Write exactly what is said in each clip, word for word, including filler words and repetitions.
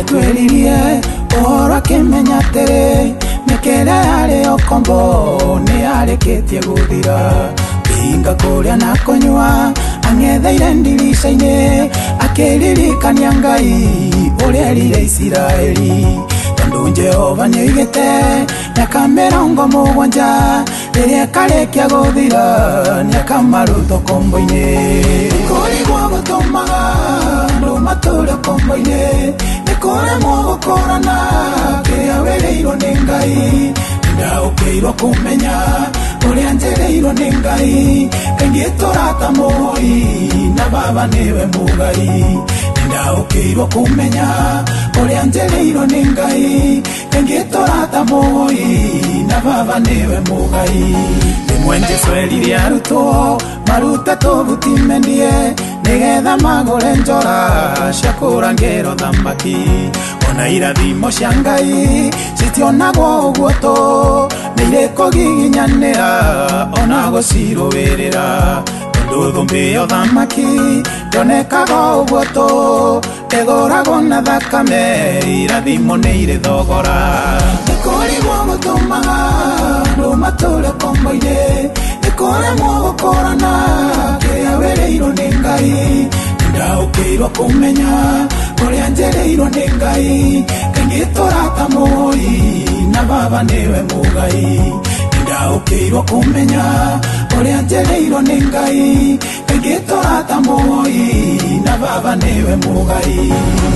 tweririe ora kimenya tere mekera yale okombo ni areketie guthira inga kuria na kunywa angetheire ndirica-ini akiririkania Ngai uria erire Isiraeli tondu Jehova nioigite miaka mirongo mugwanja riria karekia guthira niakamaruta kombo-ini kurigwo gutumaga andu mature kombo-ini nikuremwo gukorana kiria wereirwo ni Ngai ndaukirwo kumenya uria njereirwo ni Ngai kaingi turata moi na baba niwe mugai ndaukirwo kumenya uria njereirwo ni Ngai kaingi turata moi na baba niwe mugai nimwenje sweri arutwo maruta tubutimendie nigetha magure njora cia kurangĩrwo thamaki ona irathimo cia Ngai citionagwo ũguo tu nĩ irĩkũgiginyanĩra ona gũcirũĩrĩra tondũ thũmbĩ ya thamaki ndĩonekaga ũguo tu ĩgũragwo na thakame irathimo nĩ irĩ thogora nĩkũrigwo gũtũmaga andũ matũre kombo-inĩ nĩkũremwo gũkorana kĩrĩa wereirwo nĩ Ngai ndaukirwo kumenya uria njereirwo ni Ngai kaingi turata moi na baba niwe mugai ndaukirwo kumenya uria njereirwo ni Ngai kaingi turata moi na baba niwe mugai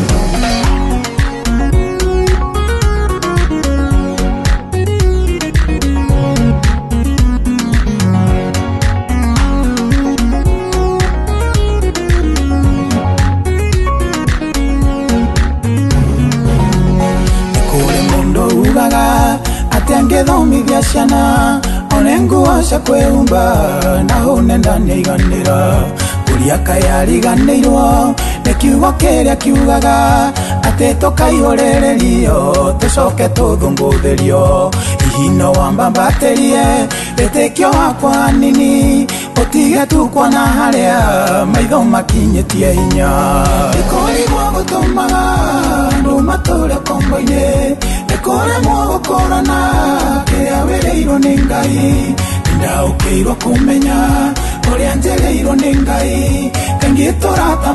ngĩthomithia ciana one nguo cia kwĩhumba na hũne ndaniaiganĩra ũria kayariganĩirwo nĩ kiugo kĩrĩa kiugaga atĩ tũkaihũrĩrĩrio tũcoke tũthũngũthĩrio hihi no wambambatĩrie wĩtĩkio wakwa nini ũtige tu kuona harĩa maitho makinyĩtie hinya nĩkũrigwo gũtũmaga andũ matũre kombo-inĩ nĩkũremwo gũkorana kĩrĩa wereirwo nĩ Ngai ndaukirwo kumenya uria njereirwo nĩ Ngai kaingi turata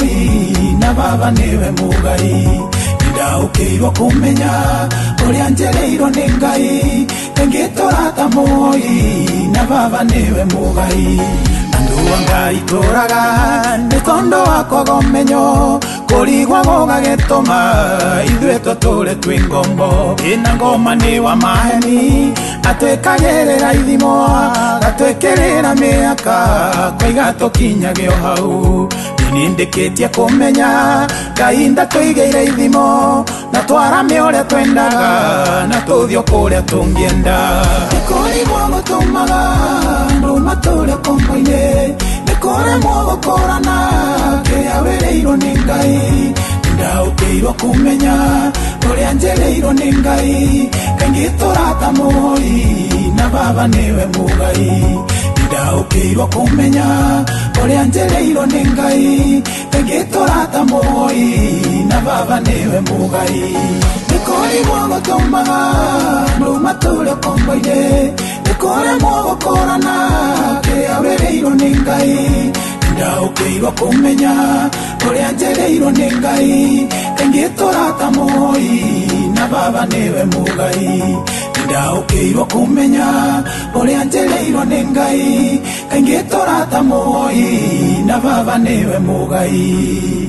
moi na baba niwe mugai ndaukirwo kumenya uria njereirwo nĩ Ngai kaingi turata moi na baba niwe mugai andu a Ngai tũraga nĩ tondũ wa kũgomenyo kũrigwo gũgagĩtũma ithuĩ tũtũre twĩ ngombo ĩna ngoma nĩ wa maheni atwĩkagĩrĩra ithimo gatwĩkĩrĩra mĩaka kwaiga tũkinyagio hau nĩndĩkĩtie kũmenya Ngai ndatũigĩire ithimo na twarame ũrĩa twendaga na tũthio kũrĩa tũngĩenda nĩkũrigwo gũtũmaga andũ matũre kombo-inĩ nĩkũremwo gũkorana kĩrĩa wereirwo nĩ Ngai ndaukirwo kumenya uria njereirwo nĩ Ngai kaingi turata moi na baba niwe mugai ndaukirwo kumenya uria njereirwo nĩ Ngai kaingi turata moi na baba niwe mugai nĩkũrigwo gũtũmaga andũ matũre kombo-inĩ nĩkũremwo gũkorana kĩrĩa wereirwo nĩ Ngai ndaukirwo kumenya uria njereirwo nĩ Ngai kaingi turata moi na baba niwe mugai ndaukirwo kumenya uria njereirwo nĩ Ngai kaingi turata moi na baba niwe mugai